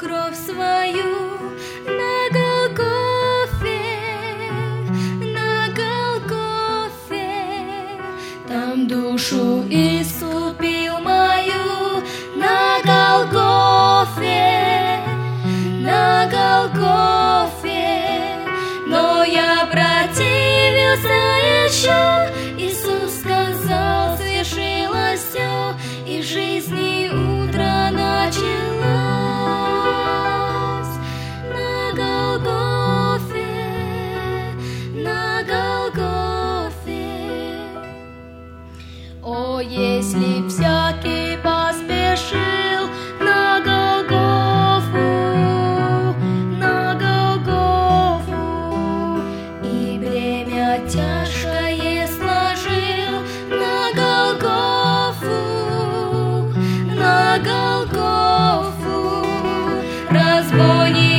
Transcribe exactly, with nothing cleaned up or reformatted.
кровь свою на Голгофе, на Голгофе. Там душу искупил мою на Голгофе, на Голгофе. Но я противился еще. Иисус сказал, свершилось все, и в жизни утро началось на Голгофе, на Голгофе. О, если всякий поспешил на Голгофу, на Голгофу, и бремя тяжкое сложил на Голгофу, на Голгофу, разбойник